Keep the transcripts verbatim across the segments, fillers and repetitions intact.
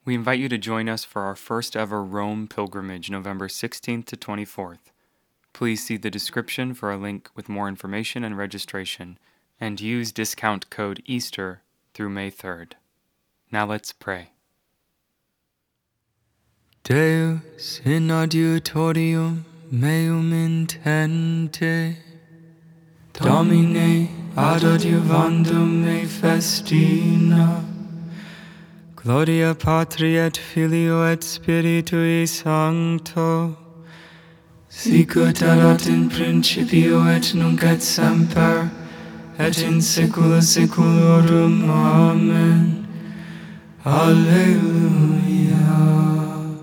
We invite you to join us for our first ever Rome pilgrimage, November sixteenth to twenty-fourth. Please see the description for a link with more information and registration, and use discount code EASTER through May third. Now let's pray. Deus in adiutorium meum intende, Domine ad adiuvandum me festina, Gloria Patri et Filio et Spiritui Sancto, sicut erat in principio et nunc et semper, et in saecula saeculorum. Amen. Alleluia.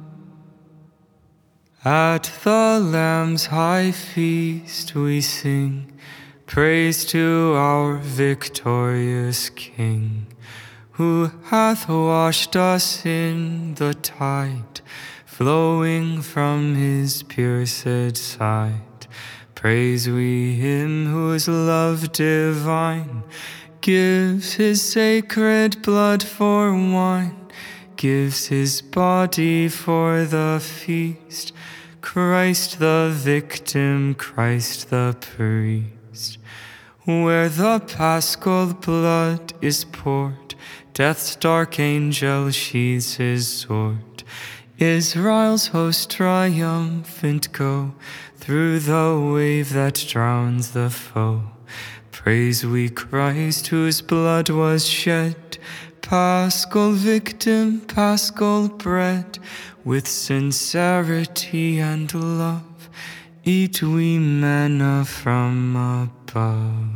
At the Lamb's high feast we sing praise to our victorious King, who hath washed us in the tide flowing from his pierced side. Praise we him whose love divine gives his sacred blood for wine, gives his body for the feast, Christ the victim, Christ the priest. Where the paschal blood is poured, death's dark angel sheathes his sword. Israel's host triumphant go through the wave that drowns the foe. Praise we Christ whose blood was shed, paschal victim, paschal bread. With sincerity and love eat we manna from above.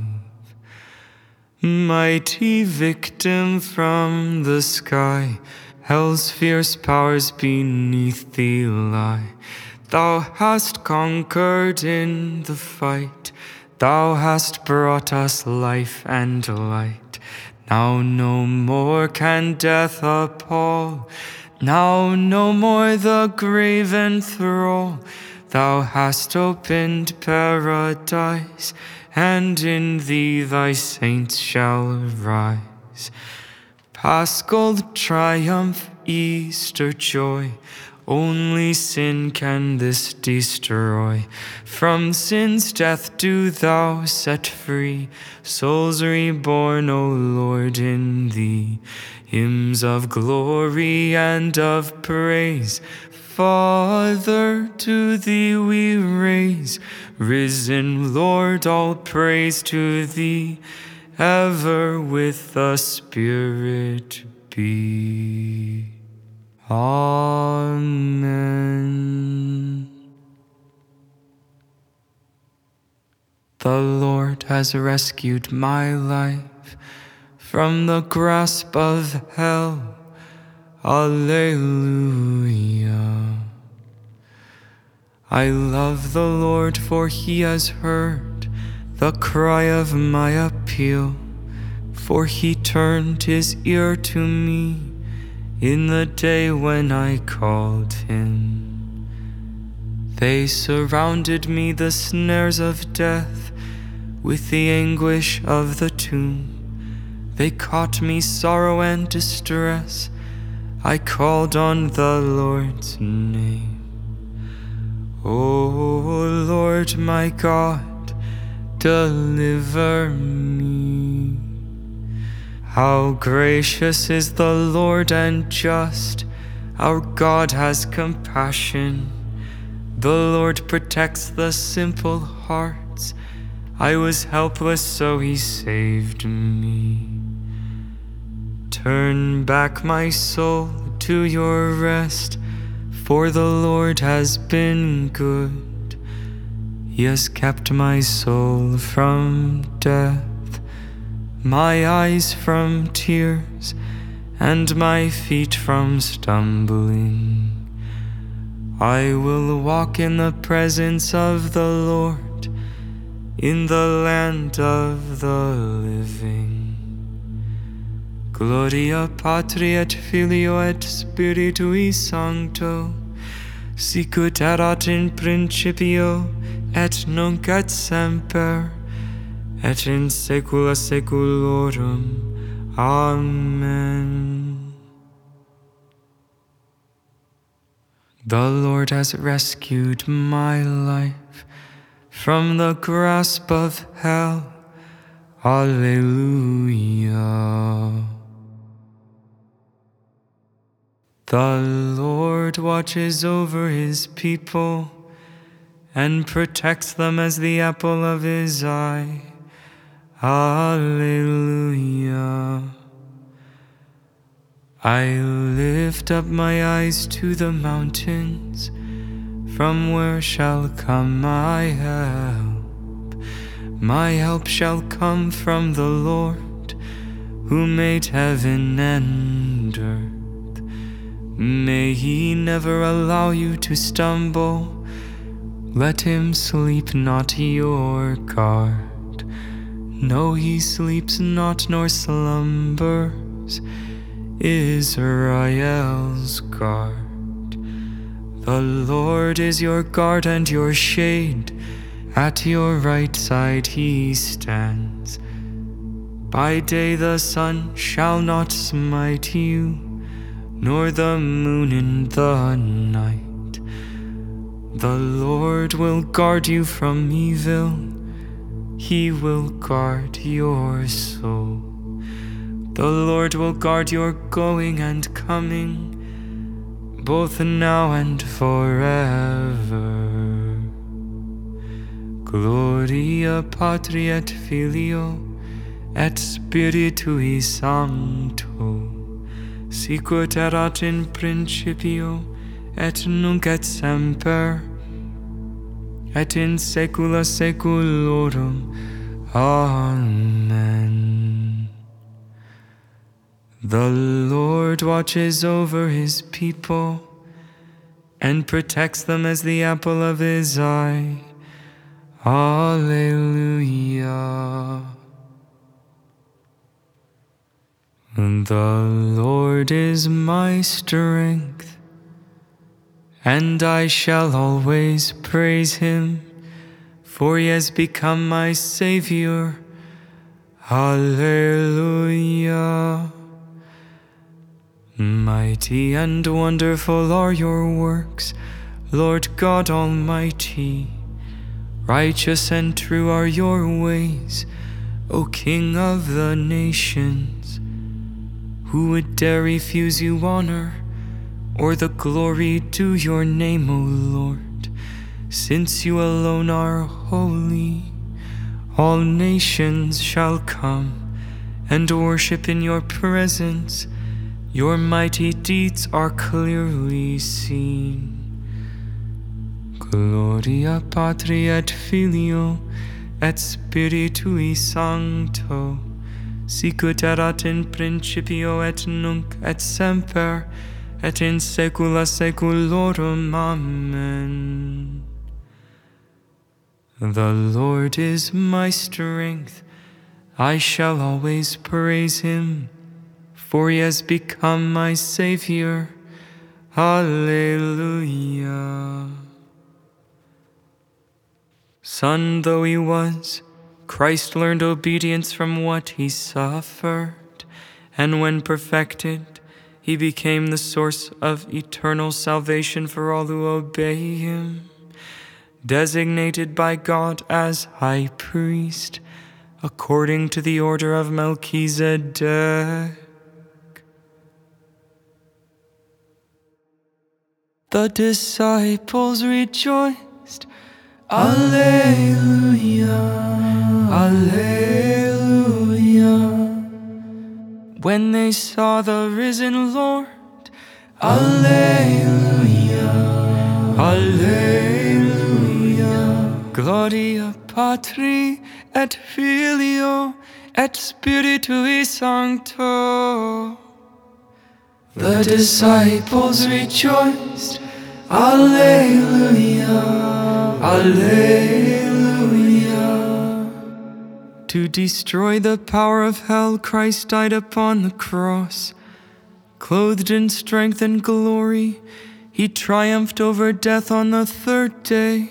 Mighty victim from the sky, hell's fierce powers beneath thee lie. Thou hast conquered in the fight, thou hast brought us life and light. Now no more can death appall, now no more the grave enthrall. Thou hast opened paradise, and in thee thy saints shall rise. Paschal triumph, Easter joy, only sin can this destroy. From sin's death do thou set free souls reborn, O Lord, in thee. Hymns of glory and of praise, Father, to thee we raise. Risen Lord, all praise to thee, ever with the Spirit be. Amen. The Lord has rescued my life from the grasp of hell. Alleluia. I love the Lord, for he has heard the cry of my appeal, for he turned his ear to me in the day when I called him. They surrounded me, the snares of death, with the anguish of the tomb. They caught me sorrow and distress, I called on the Lord's name. O Lord my God, deliver me. How gracious is the Lord and just, our God has compassion. The Lord protects the simple hearts, I was helpless so he saved me. Turn back my soul to your rest, for the Lord has been good. He has kept my soul from death, my eyes from tears, and my feet from stumbling. I will walk in the presence of the Lord, in the land of the living. Gloria Patri et Filio et Spiritui Sancto, sicut erat in principio, et nunc et semper, et in saecula saeculorum. Amen. The Lord has rescued my life from the grasp of hell. Alleluia. The Lord watches over his people and protects them as the apple of his eye. Alleluia. I lift up my eyes to the mountains. From where shall come my help? My help shall come from the Lord, who made heaven and earth. May he never allow you to stumble. Let him sleep not your guard. No, he sleeps not nor slumbers, Israel's guard. The Lord is your guard and your shade. At your right side he stands. By day the sun shall not smite you, nor the moon in the night. The Lord will guard you from evil. He will guard your soul. The Lord will guard your going and coming, both now and forever. Gloria Patri et Filio et Spiritui Sancto, sicut erat in principio, et nunc et semper, et in saecula saeculorum. Amen. The Lord watches over his people and protects them as the apple of his eye. Alleluia. The Lord is my strength, and I shall always praise him, for he has become my Savior. Alleluia. Mighty and wonderful are your works, Lord God Almighty. Righteous and true are your ways, O King of the nations. Who would dare refuse you honor, or the glory due your name, O Lord? Since you alone are holy, all nations shall come and worship in your presence. Your mighty deeds are clearly seen. Gloria Patri et Filio et Spiritui Sancto, sicut erat in principio et nunc et semper et in saecula saeculorum. Amen. The Lord is my strength, I shall always praise him, for he has become my Savior. Alleluia. Son though he was, Christ learned obedience from what he suffered, and when perfected, he became the source of eternal salvation for all who obey him. Designated by God as high priest, according to the order of Melchizedek. The disciples rejoiced. Alleluia, Alleluia. When they saw the risen Lord. Alleluia, Alleluia. Gloria Patri et Filio et Spiritui Sancto. The disciples rejoiced. Alleluia, Alleluia. To destroy the power of hell, Christ died upon the cross. Clothed in strength and glory, he triumphed over death on the third day.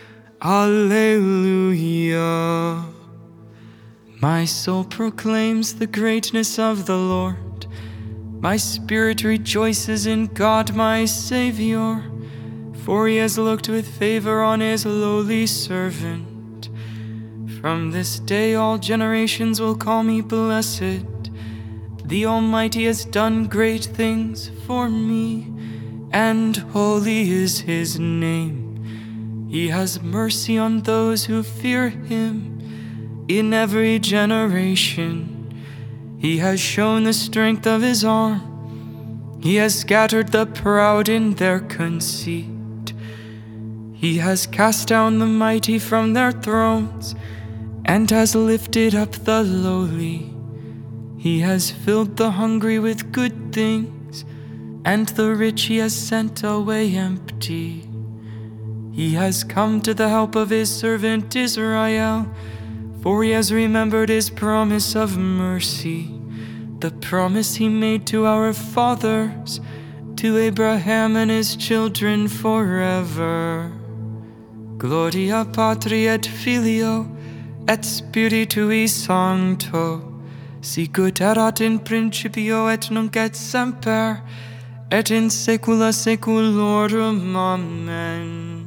Alleluia. My soul proclaims the greatness of the Lord. My spirit rejoices in God my Savior, for he has looked with favor on his lowly servant. From this day all generations will call me blessed. The Almighty has done great things for me, and holy is his name. He has mercy on those who fear him in every generation. He has shown the strength of his arm. He has scattered the proud in their conceit. He has cast down the mighty from their thrones and has lifted up the lowly. He has filled the hungry with good things, and the rich he has sent away empty. He has come to the help of his servant Israel, for he has remembered his promise of mercy, the promise he made to our fathers, to Abraham and his children forever. Gloria Patri et Filio et Spiritui Sancto, sicut erat in principio et nunc et semper, et in saecula saeculorum. Amen.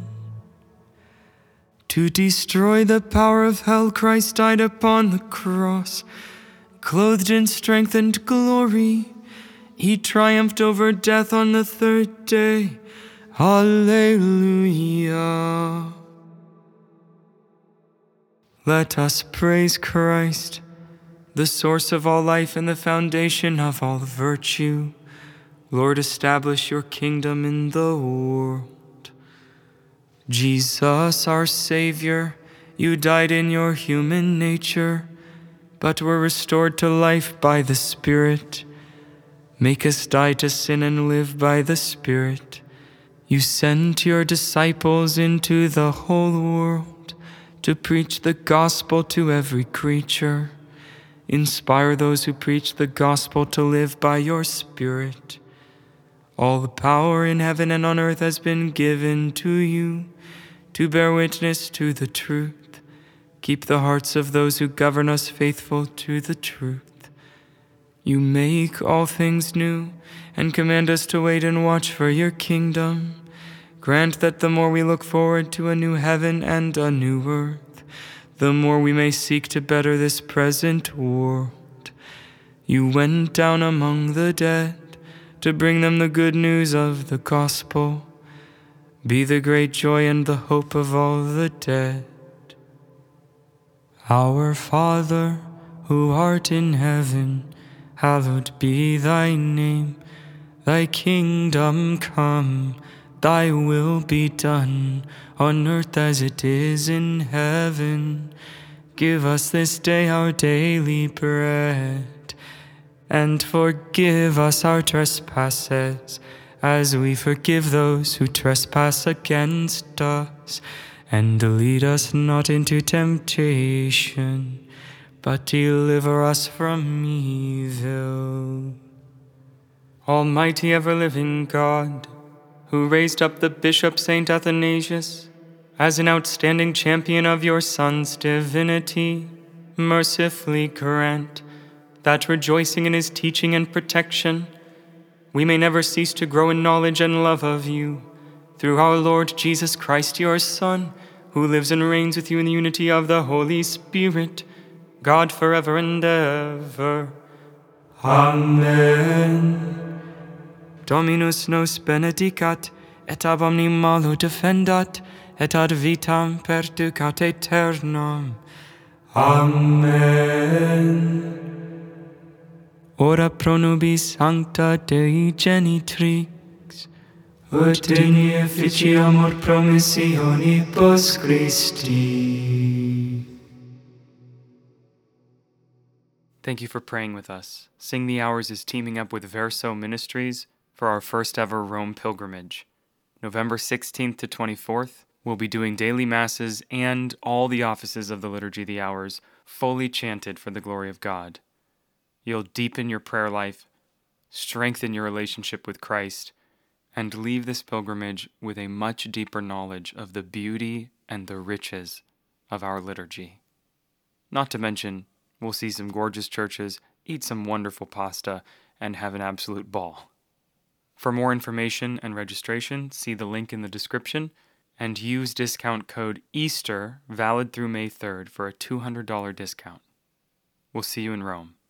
To destroy the power of hell, Christ died upon the cross. Clothed in strength and glory, he triumphed over death on the third day. Alleluia. Let us praise Christ, the source of all life and the foundation of all virtue. Lord, establish your kingdom in the world. Jesus, our Savior, you died in your human nature, but were restored to life by the Spirit. Make us die to sin and live by the Spirit. You sent your disciples into the whole world to preach the gospel to every creature. Inspire those who preach the gospel to live by your Spirit. All the power in heaven and on earth has been given to you to bear witness to the truth. Keep the hearts of those who govern us faithful to the truth. You make all things new and command us to wait and watch for your kingdom. Grant that the more we look forward to a new heaven and a new earth, the more we may seek to better this present world. You went down among the dead to bring them the good news of the gospel. Be the great joy and the hope of all the dead. Our Father, who art in heaven, hallowed be thy name. Thy kingdom come, thy will be done, on earth as it is in heaven. Give us this day our daily bread, and forgive us our trespasses, as we forgive those who trespass against us. And lead us not into temptation, but deliver us from evil. Almighty ever-living God, who raised up the Bishop Saint Athanasius as an outstanding champion of your Son's divinity, mercifully grant that, rejoicing in his teaching and protection, we may never cease to grow in knowledge and love of you, through our Lord Jesus Christ, your Son, who lives and reigns with you in the unity of the Holy Spirit, God forever and ever. Amen. Dominus nos benedicat, et ab omni malo defendat, et ad vitam perducat aeternam. Amen. Ora pro nobis sancta Dei genitrix, ut in efficiamur promissionibus Christi. Thank you for praying with us. Sing the Hours is teaming up with Verso Ministries for our first ever Rome pilgrimage. November sixteenth to twenty-fourth, we'll be doing daily masses and all the offices of the Liturgy of the Hours fully chanted for the glory of God. You'll deepen your prayer life, strengthen your relationship with Christ, and leave this pilgrimage with a much deeper knowledge of the beauty and the riches of our liturgy. Not to mention, we'll see some gorgeous churches, eat some wonderful pasta, and have an absolute ball. For more information and registration, see the link in the description and use discount code EASTER valid through May third for a two hundred dollars discount. We'll see you in Rome.